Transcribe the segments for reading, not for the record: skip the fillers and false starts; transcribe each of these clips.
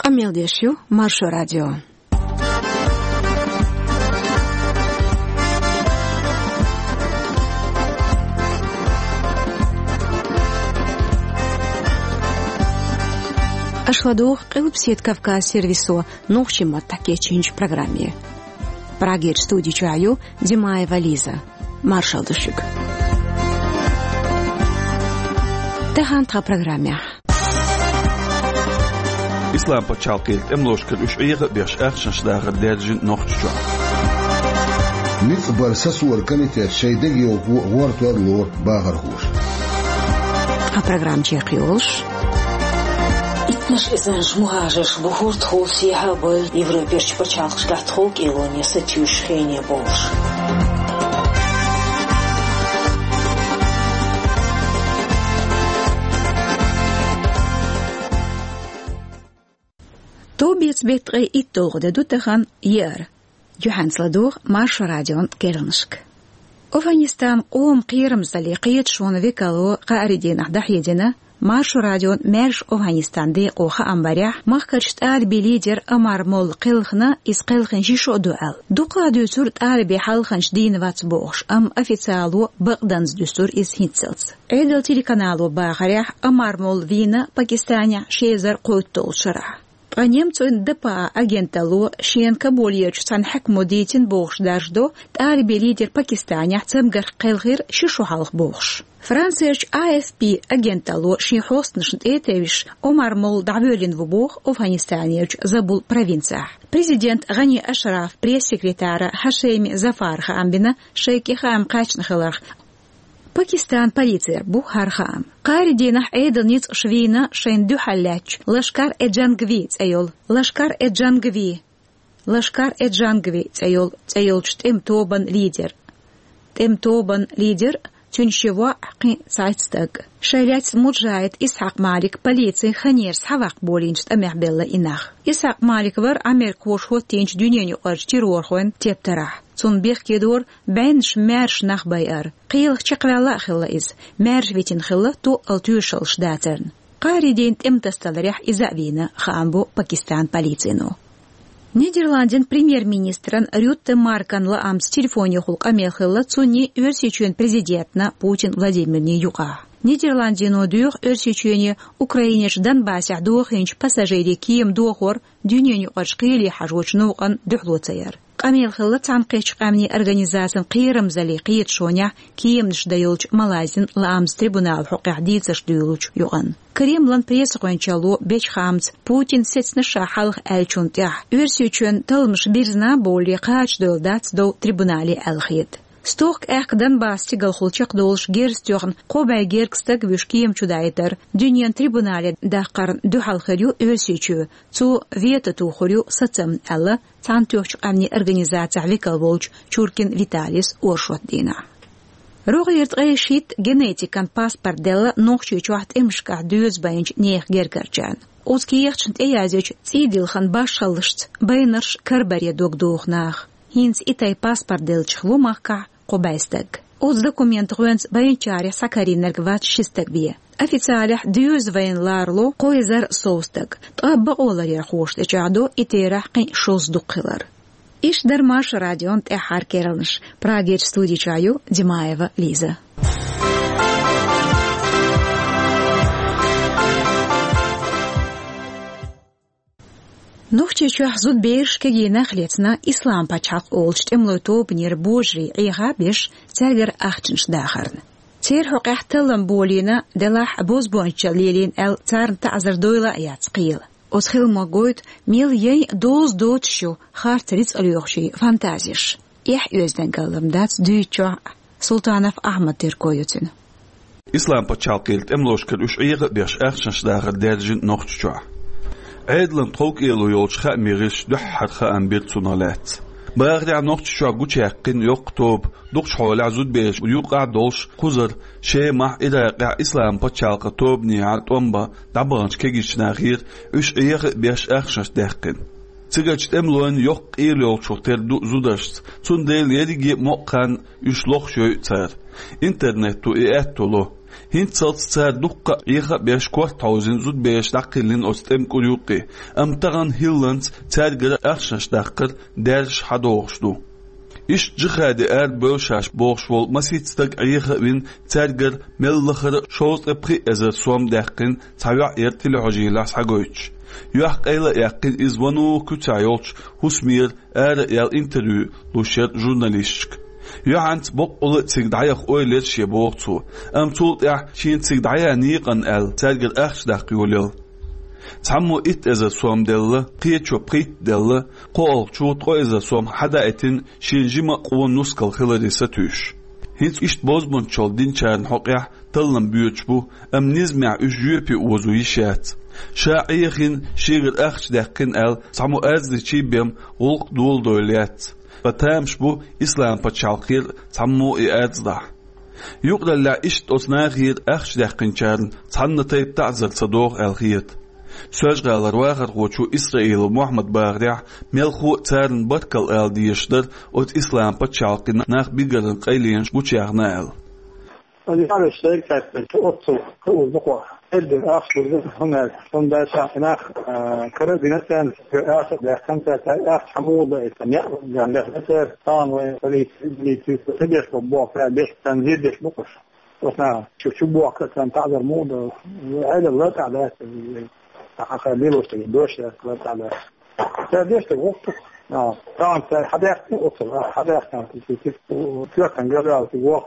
Амелдешью, Маршо радио. Ашладух Кылпсет Кавказ сервисо нухчима таке чинч программе. Прагер студии чаю Димаева Лиза. Маршал Душик. Тахантра программе. Ислам почалкelt эмлошкер уж эйга беш ахшншдагы держин нохчу. Миф барсасуар комитет шейдеги вартуарлор багархуш. А программ чекиолш. Наш изанж мухажеш бухурт холси хабой Европеш почалкш гатхок илоне сатюшхение болш. Тобиц бетре и тогда дутахан яр. Юхансладух Маршо радион керншк. Афганистан ом қирым залиқиет шон векало қаридин ахдахедина Маршо радион мерш Афганистанды оха амбарях махкаршт арби лидер амар мол қилхна из қилхин шишо дуал. Дуқла дюсур арби халханш дин вацбош ам официалу бақданс дюсур из хитселц. Эдел телеканалу бахарях амар мол вина Пакистане шезар қойттол шарах. А немцу ДПА агенталу шенка больеч сан хакму дейтин бохш даждо тарби лидер Пакистане цемгар қилхир шишу халх бохш. Францияч АФП агенталу шихоснышн этевиш Омар мол давелин в бох Афганистанеч забул провинция. Президент Гани Ашраф, пресс-секретаря Хашеми Зафарха амбина шейки хам качнахалах Пакистан полиция Бухархам. Каридинах эйдалниц швина шейнду халляч. Лашкар эджангви цайол. Лашкар эджангви. Лашкар эджангви цайол. Цайолч тем тобан лидер. Тем тобан лидер тюншева акин сайстаг. Шайляц муджает Исхак Малик полиции ханерс хавак болинчт амехбелла инах. Исхак Малик вар Америкош хотенч дюненю арчтирорхуэн тептарах. Цунбех кедор бэнш мэрш нах байар. Қийлх чақвалла хилла из. Мэрш ветин хилла ту алтюшал шдатерн. Қариден темтасталарях изавина хаамбу Пакистан полицину. Нидерланден премьер-министран Рютте Марканла амс телефоне хулк амелхилла цуни өрсечуен президентна Путин Владимирне юқа. Нидерландину дюх өрсечуене Украинеш Донбасса дуохинч пассажири кием дуохор дюненю аршқили хажвочнуған дюхлоцаяр. Амелхилла цанқич қамни организациян қирым зали қиет шоня кием ншдайолч Малайзин лаамс трибунал хуқихдицаш дюйлуч юған. Кремлан пресс-қойнчалу беч хамц Путин сетсныша халх әлчунтях. Өрсечуен тылмыш бирзна боли қач дөлдац до трибунали әлхет. Сток эх Донбасс тигал хулчак долш герстёхн қобай геркстаг вишкием чудайтер. Дюньян трибунале дахқарн духалхарю өрсечу. Цу вета тухарю сацам әлі цантёхч амни организация викал волч Чуркин Виталис Оршотдина. Рогерт гайшит генетикан паспорт дела нохчу чуахт эмшка дюз байнч нех гергарчан. Узкиехчнт эязеч цидилхан башалышт байнарш карбаре догдухнах. Хинц итай паспорт делчхлу махка قبايستك. أوز دокумент غوانس باينچاري ساكارينرك وات شستك بيه. أفيتسالح ديوز وين لارلو قويزر صوستك. طابق أولاري رخوش تجعدو إتيرح قين شوز دقلر. إيش در ماش راديون تأحار كيرلنش. براغير ستودي چايو ديمايوا ليزا. نوخچه چوح زود بیرش که گی نخلیتنا اسلام پاچاق اولشت املوتو بنیر بوجری ایغا بیش ترگر اخچنش داخرن. تیر حق احتلم بولینا دلاح بوز بونچا لیلین ال تارن تعذر دویلا ایات قیل. اتخیل مگوید میل یی دوز دوتشو خار تریز الیوخشی فانتازیش. ایح یوزدن کلم دات دویچو سلطانف احمد دیر کویوتن. اسلام پاچاقیلت املوشکر اش ایغا بیش اخچنش داخر درجن نوخچو. عدلن طوق إلو يولش خاء ميغيش دحر خاء أنبير صنالات باغدي عن نوقت شو عقوش يقين يقطب دوقش حوال عزود بيش ويوقع دولش قزر شي مح إذا يقع إسلام بطشالق توبني عالت ومبا دابغانش كيجيش ناغير اش إيغ بيش أخشش داقين تيجاش تملوين يوق إلو يولش وقتر دو زودشت تون ديل يديجي موقعن اش لوخ شو يتسار انترنت تو إياتو له هنت صوت صار دقة إيخا بيش كورت توزن زود بيش دقلين أستم كريوقي أم تغن هيلانس تارجر أخشنش دقر دارش حدوغشدو إش جخادي بوشاش بوغشول مسيت ستاق إيخا بين تارجر ملخر شوز أبقي أزر سوام دقن تاوع إرتل عجيلاس حقويتش يحق إلا يقين إزوانو كتايوش هسمير يال انتريو لوشير جورناليستك يعنت بق أول تقدعيق أولاد شبوغتو أم تولت شين تقدعيا نيقن تارجر أخش دقيوليل تعمو إزا سوام دل قيتشو بريت دل قول شوط إزا سوام حدا إتن شينجيما قوان نسكال خلالي ستوش هنت إشت بوزبون شال دين شارن حقيح تلن بيوتشبو أم نزمع أجيوبي وزوي شات شاعيخين شيغر أخش دقين تعمو أزدي چيبيم غلق دول دوليات فتامش بو إسلام بتشالقير تعمو إعادة يقدر لا إشت أصناغير أخش دقين شارن تعنا تيب تعزل صدوغ الخيط سوج غالر واخر غوچو إسرائيل ومحمد باغريع ملخو تارن بركال ديشدر أوت إسلام بتشالقين ناخ بيقرن قيلينش بوچيغنا أنا على الشركة تأصل هو بقى إدر آخر هنا ثم ده شاهناخ كردينتان في آخر ده خمسة آخر حموضة إتنيا يعني ده مثل طان ولي تبيش ببوع فبيش تنزيل بيش بقش وثنا شو بوع كان تعذر موضة وهذا لا تعذر خليله تجدوش لا تعذر تبيش تقص طبعا حدا أصل حدا كان في كان جرى في وقت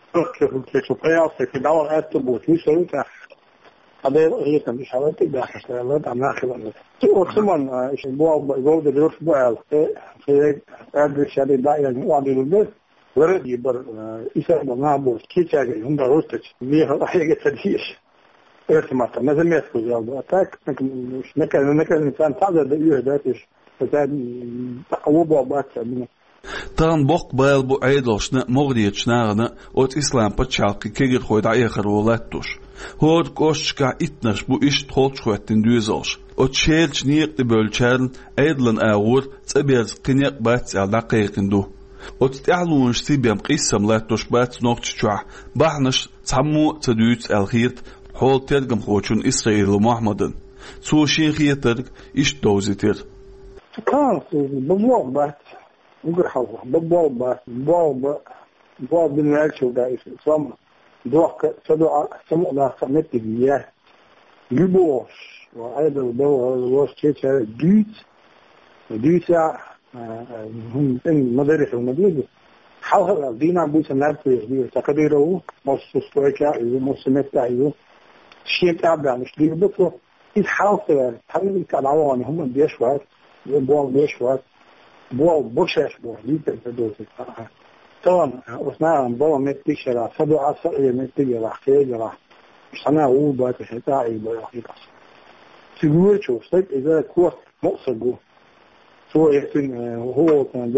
que su prea se quedaba esto muy cerca هذا هي كان مش حوالي داخل سلامات عماخل وطبعا الاسبوع يقول ده الاسبوع في هذا الشهر ده يعني وعد البيت ورد يبر يسال ما بقول كيف يعني هم روستش ليه حاجه تدهيش ارتمات لازم يسكت جواب اتاك مش نكن الانسان تعذر ده ذاتش فزاد تقوب وبات تان بوق بايل بو عيدلشنا مغريتشناغنا اوت اسلام بتشالقي كيغر خويد ايخر ولاتوش هود كوشكا اتنش بو ايش تخولش خواتن دوزوش اوت شيلش نيق دي بولچارن عيدلن اغور تبيرز قنيق بات دقيقندو اوت تعلونش تيبيام قيسم لاتوش بات نوقتشوا بحنش تسمو تدوت الخيرت حول ترجم خوچون اسرائيل ومحمدن سو شيخيتر ايش دوزيتر كان بموق بات وقرحوا بواب بالمالشو دايس صم دوق صدع سمع لا سمت بياه يبوش وأيضا الوش تشر ديسا هم إن مدرسة ومدرسة حاول دينا بوس الناس في تقديره مصطفى مصمتا أيوه شيء تابع مش ليه بس يحاول حاول كالعوان هم بيشوات بواب بيشوات بوع بوشاش بوع ليتر بدوسي طبعا وصناعا بوع متشرا سبع سقي متجرا خيجرا صناعا وبا تشتاعي بحقيقة سيقول شو صيب إذا كوه مقصد سوى يحسن هو كان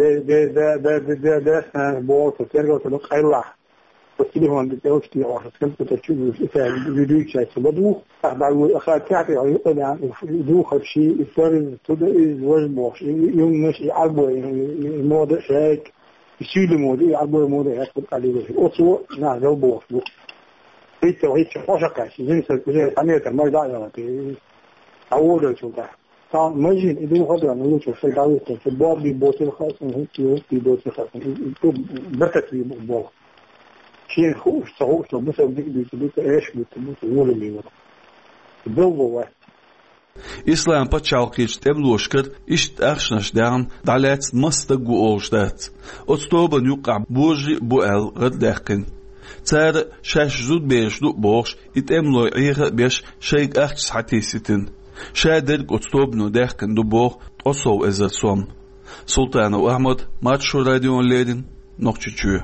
ده بوع تترجع تلقى الله وكله هو عند توشتي أو حسكنت تشوف فيديو شيء سبدو بعد أخذ كعبي أو يطلع يدو خبشي يفرز تدا وجبوش يوم مش يعبوا الموضوع هيك يشيل الموضوع يعبوا الموضوع هيك عليه أصو نعم بوش بيت وهيك فاشكاش زين سكوزي أنا كمان داعي أول شو ده طبعا ماجين إذا خضرا نقول شو في داوي في الباب بيبوس الخاص هيك بيبوس الخاص بركة بيبوس شيء خوش صحوش لو مثلا بيك إيش بتقول اللي ورا الضوء إسلام بتشالقيش تبلوشكر إشت أخشنش دام دالات مستقو أوجدات أستوبن يقع بوجي بوال غد داقن تار شاش زود بيش دو بوش إتأملو عيغ بيش شيك أخش حتيستن شادرق أستوبنو داقن دو بوغ أصو إزر سوم سلطان وأحمد ماتشو راديون ليدن نقشتشو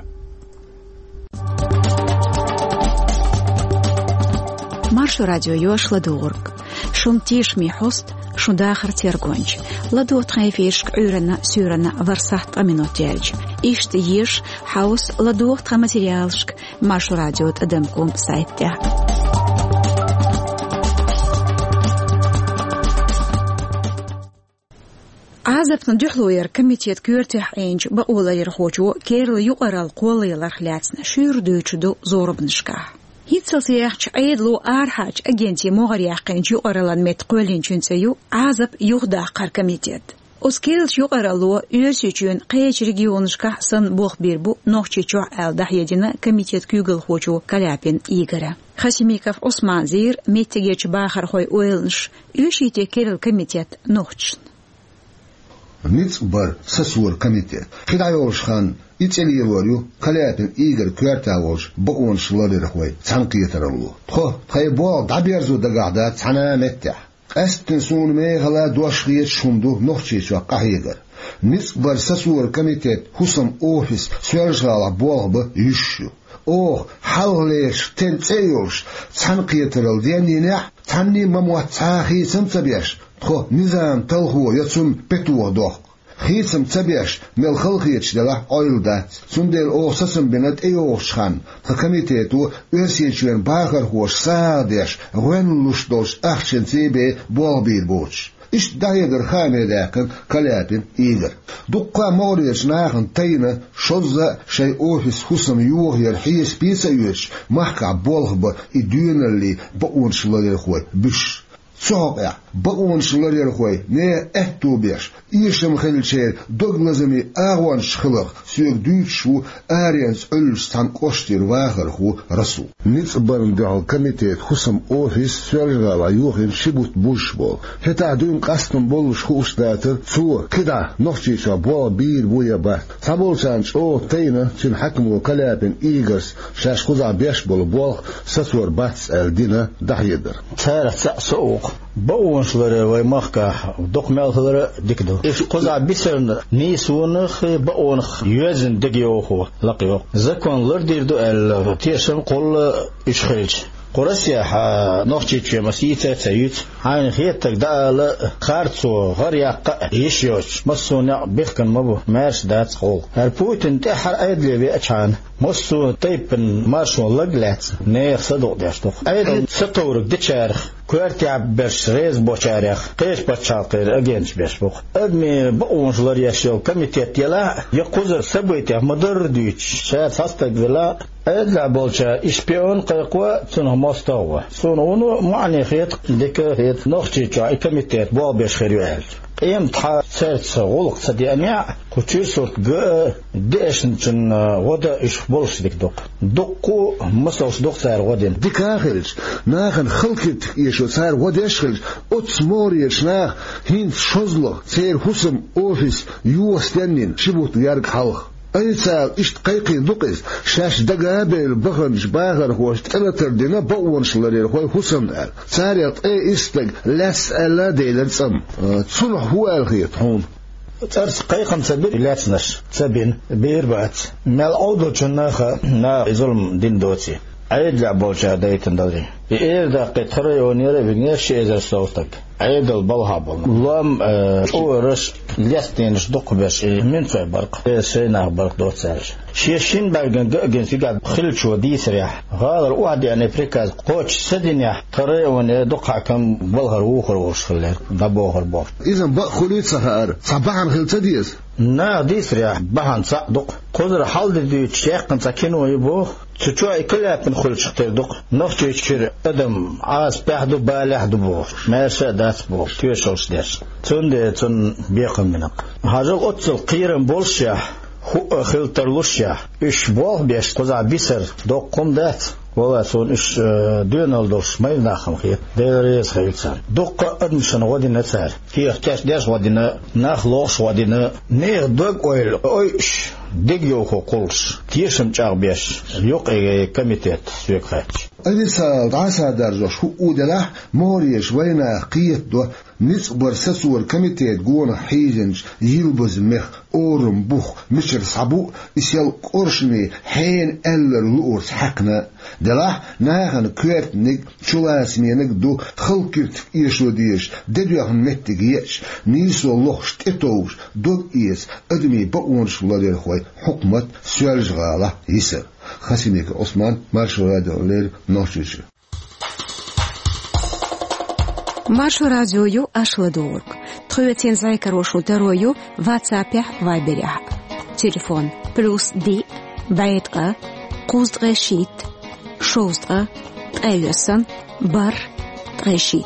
مارشو راديو يوش لدورك شون تيش ميحوست شون داخر تيرغونج لدو تخيفيش عورنا سورنا ورسحت أمينوتيالج إشت يش حاوس لدو تخماتيريالشك مارشو راديو تقدمكم سايت تاعك عازف ندحلوير كميتيت كورتح إنج بقولا يرخوجو كيرل يقرا القولي لرخلاتنا شير دوچدو زورب نشكاه هيتصيح عيدلو أرحاج أجنتي مغرياقين جو أرلان متقولين جنسيو عزب يغدا قركميتيد أسكيل جو أرلو يرسيجون قيج ريجيونشكا سن بوخ بيربو نوخشي جو ألدح يدنا كميتيد كيغل خوجو كلابين إيغرا خشميكف عثمان زير ميتيجيج باخر خوي أويلنش يشيتي كيرل كميتيد نوخشن نيتس بار سسور كميتيد خدايوش خان إتلي الوريو كلابين إيغر كوارتاوش بقون شلالي رخوي تنقيترلو تخي بوغ دابيرزو دقاعدات تنا متح أستنسون ميغلا دوشغيت شوندو نوخشي شو قهيغر نيتس بار سسور كميتيد حسم أوفيس سوالشغالا بوغب يشو حلليش تنتيوش تنقيترل دينينح تني مموتاخي سمتبيش تخو نظام تلخو يتسون بتوه دوخ خيسم تبيش مل خلقيتش دلا أيلدات سندل أوسسم بنت أيوش خان خكميتيتو أرسيتشون باخر هوش سادش غنلوش دوش أخشن تيبي بوالبير بوش إش دايدر خامي داكن كلابين إيدر دقا موريش ناخن تينا شوزا شي أوفيس حسم يوغير حيس بيسا يوش محكا بولغب إدوين اللي بقون شلالي خوي بش صعب بقون شلالي خوي نه احتو بيش إيشم خلشير دوغلازمي آغوان شخلق سيوك دوشو آريانس ألس تان قشتير واغر خو رسو نيتس برن دعال كميتيت خسم أوفيس سوالغالا يوغين شبوت بوش بول هتا دوين قاسكم بولش خوش داتر سو كدا نوخشيشا بول بير بويا بات سابولشانش او تينا چن حكمو كلابين إيغرس شاش خوزا بيش بول سسور باتس الدينا دحيدر تارة سأسوق بقون شلري ويمخكا دوق مالخلر ديكدو إيش قزع بيسرن نيسونخ بقونخ يوزن دقيوخو لقيو زكون لرديردو التيشن قول إيش خيج قرسيا نوخشي تشي مسيتا تايوت عين خيتك دال خارتسو غرياق يشيوش مسونا بيخكن مبو مارش دات قول هالبوتن تحر ايدلي بيأچان مسو تيبن مارشو لقلات نيخ صدق داشتوق ايدل ستورك ديشارخ كوارتي عباش ريز بوشارخ قيش باتشاقير اجينش بيشبوق ادمي بقونشلر يشيو كميتيت يلا يقوزر سبويتي مدر ديوش شاد فاستك دلا ادلع بولشا اشبيون قيقوا تنه مستوى سونو معني خيط ديك هيت نوختي تشاي كميتيت بو بيش خيريال قيم تحا سرت غلق صدي اميع كوتشير صوت ديشن غدا ايش بولش ديك دقو مسلوش دق صار غدين ديك اخرج ناخن خلقت يشو صار غداش خرج اوتسموريش ناخ هين شوزلو سير حسم اوفيس يوستنين شبوت يارك حلق أي سال إشت قيقي دقيس شاش دقابل بخنش باغر هوش تلتر دينا بقونش لرير هوي حسن قال ساريط أي إستق لاس ألا ديلن سم تصلح هو الخيط هون ترس قيقن سبير لاتنش سبين بيربات مال أوضو جناخا نا ظلم دين دوتي عيد لعبوشا دايتن داري بإير دا قطري ونيري بنيش إذا صوتك عيد البلهابل لام أورش ليستينش دق باش من في برق سينا برق دوت سالش شيشين بعدين جن في قاعد خلشوا دي سريح هذا واحد يعني بريكاز قوش سدنيا طري ون دقع كم بلهر وخر وش خلير دبوهر بور إذا بق خليت سهر صباحا خلت ديس نا دي سريح بحن صدق قدر حال دي تشيخ كنت كانوا يبوه تشوي كلها بنخلش تدق نفتي تشير أدم عاس بحدو بالح دبوه ما شدات بوه تيشلش ديش تون بيقم منك هذا أتصل قيرن بولشيا هو خلترلوشيا إيش بوه بيش قزع بيسر دقم دات والله سون إيش دونالدوش ما يناخم خير ديريس خيرسان دق أدمشن ودينا سار في احتاج ديش ودينا ناخلوش ودينا نير دق أويل أويش دقيو قولش تيشم جاربيش يوق كميتات سوق خاتش أليسا عسى درجة شو أودله موريش وينا قيت دو نصبر سسور كميتات جون حيجنج يلبز مخ أورم بوخ مشر صبو إسيال قرشني حين ألر لورس حقنا دلاه ناهن كويرت نيك شلاسمي نيك دو خلقرت إيشو ديش ددوهن متقيش نيسو الله شتتوش دوغ إيس أدمي بقونش لدير خوي حكمت سوالج غالة يسر خسينيك عثمان مارشو راديو لير نوشيش مارشو راديو يو أشلدورك تخويتين زايكر وشلترويو واتسابيح فايبريح تليفون بلوس دي بايتقا قوزد غشيت شوزدغا تغيوسن بار تغيشيت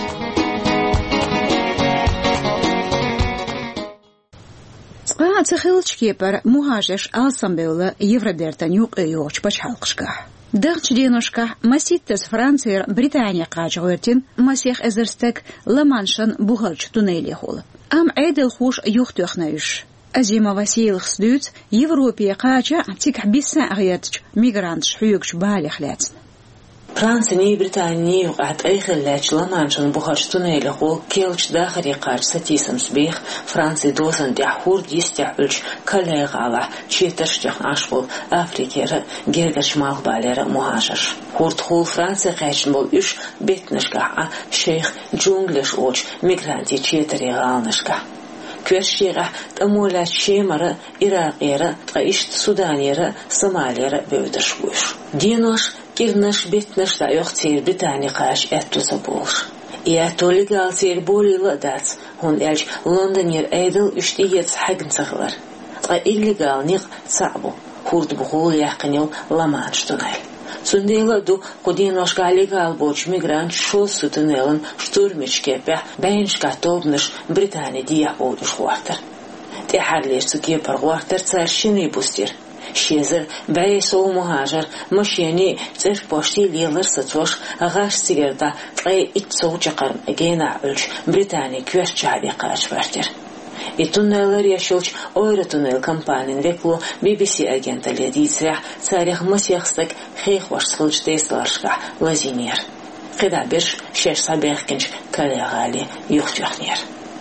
تقا تخيلش كيبر مهاجش آسامبيولا يفربيرتانيوق يوش باش حلقشكح دغش دينوشكح مسيتس فرانسير بريطانيا قاجغورتين مسيخ ازرستك لمانشن بوغلش تونيلي خول ام عيدل خوش يختوخنايش أزيما وسيل خسدوت يوروبيا قاجة تيك بيسا أغيرتش ميغرانتش حيوكش بالي خلاتن فرانسني بريطانيا وقعت أي خلاج لمانشن بوغلش تونيلي خول كيلش داخري قاج ستيسم سبيخ فرانسي دوسن ديحور ديستعبلش كاليغ على تشيترشتيخ عشبول أفريكيرا جيرغر شمال باليرا مهاجر هورت خول فرانسي قاجن بول إش بيتنشكا شيخ جونغلش أوش ميغرانتي تشيتري غالنشكا كوشيغا تأمولات شيمرا إراقيرا تغيشت سودانيرا صوماليرا بودرشوش دينوش كيرنش بيتنش دا يختير بريطانيا قاش اتو سبولش إياتو ليغال سير بولي لدات هون إلج لندنير أيدل اشتيت حقن سخلر تغي إليغال نيق صعبو هورد بخول يحقنيو لمانش تونيل سنديلا دو قدينوش ليغال بوش ميغرانت شوز سوتنيلن штурмич кепя беншка тобнеш Британия дия бодуш хуартер те харлеш суке пар хуартер царшини бустир شيزر بايسو مهاجر مشيني تر بوشتي ليلر ستوش غاش سيجردا تقي اتسو جقر اجينا علش بريطانيا كوش جابي قاش بارتر التونيلر يشوش اوير تونيل كامبانين ويكلو BBC агента لديتريح تاريخ مسيخستك خيخ وش سخلش ديسلارشكا لازينير قدا برش شش صبيخ كنش كاليغالي يختيخنير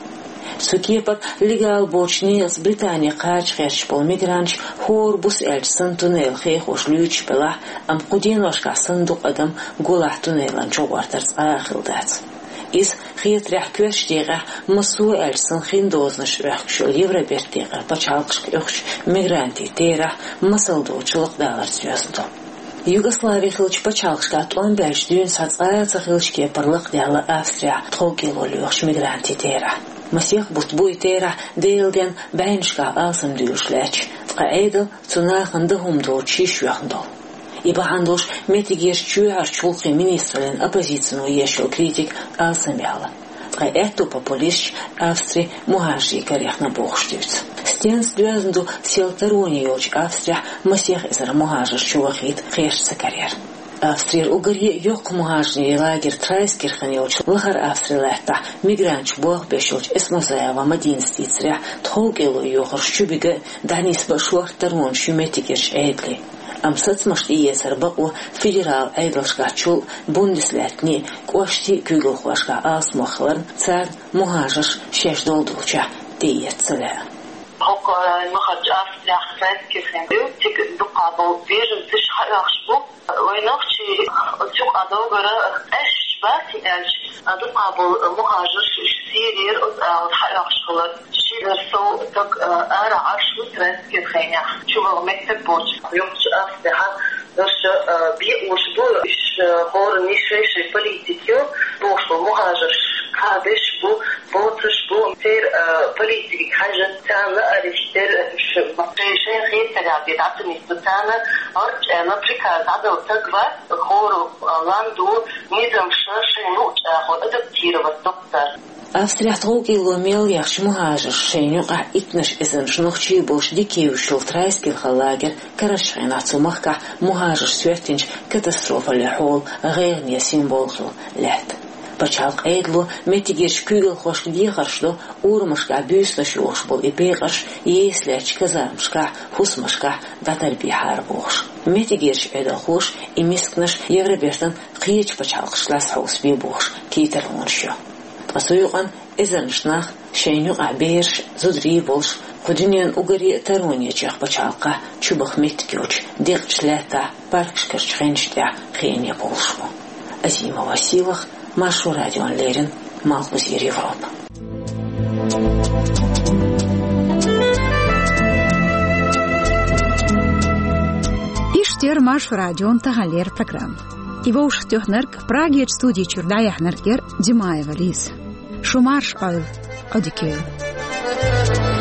سوكيبك ليغال بوشنيلس بريطانيا قاج خيرش بول ميغرانش هور بوس الج سنتونيل خيخ وش ليوش بلاح ام قدينوشكا صندوق ادم قولاح تونيلان جوارترس آخلدات إز خيط رح كوش ديغة مسوء ألسن خين دوزنش رحكش اليورا بيرتيغة بچالقش كيوخش ميغرانتي تيرح مسل دوچلق دالر سيوزندو يوغوسلافي خلش بچالقش كاتوان بلش دون ساتسايات خلش كي برلق ديالا أفسريا تخوكيلو ليوخش ميغرانتي تيرح مسيخ بوتبوي تيرح ديلدين بينشكا آسم ديوش لاتش تقايدل تناخن دهم دور تشيش يخندو إبا عندوش متجيش شوير شولقي министрен оппозицию ешел критик Алсамяла. Тгай эту популист Австрии мухажи корректно богштюц. Стенс дюзенду селтарони ёч Австрия масех изер мухажи чувахит хешца карьер. Австрия угорье ёк мухажи лагер Трайскирхен ёч лахар Австрия лехта мигранч бог бешёч эсмозаева мадинстицря тхогелу ёхор шубиге данис башуар тарон шуметикерш эйдли. أمسات مشتية سربقو فيدرال أيضلشكاتشو بوندسلاتني كواشتي كيغل خواشكا آس مخلر تسار مهاجش شاش دولدوشا ديت سلاء هوك مخرج أفسريا خفاز كيفندو تيك دقابو بيجم تشحق يخشبو وينوخشي تشوق أدوغرا أشباتي ألش دقابو مهاجش سيرير وتحق يخشبو شيرسو تك أرى عشو ترس كيفخينيا شو مكتب بوش يومش أفسريا درش بيقوش بو إش هور نيشيش بوليتيكيو بوشو مهاجش كابش بو بوتش بو تير بوليتيك حاجة تانا أريشتر شيء خير تلعبي عطني ستانا أرج نبريكا عدو تقوى هورو لاندو نظام شاشي نوش أخو أدبتير والدكتور Австрия троги мельяхш мухажер шейнюqa итнаш изен шнохчи бош дикиушил трайских лагер карашин ацумахка мухажер светинч катастрофа лехол гейрния символхил лет. Бачалк эйдлу метигеш кюгел хош дихаршло урмашка бюслаш ошбол и бегаш есляч казармшка хусмашка датарби харбош. Метигеш эдл хош и мискнаш евребертан қиеч бачалкшлас хаус бибош китерлоншо. Асуюган изерншнах шейнюqa берш зудри болш худинен угари тарония чах бачалка чубах меткёч дегчлета паркшкерч хенштя хене болшмо. Азима Василах, Машу Радион Лерин, Малхузир Европа. Иштер Машу Радион Тагалер программ. Его уж тёхнерк Праге студии Чурдаяхнеркер Димаева Лиз. Шумарш Ойл Одикею.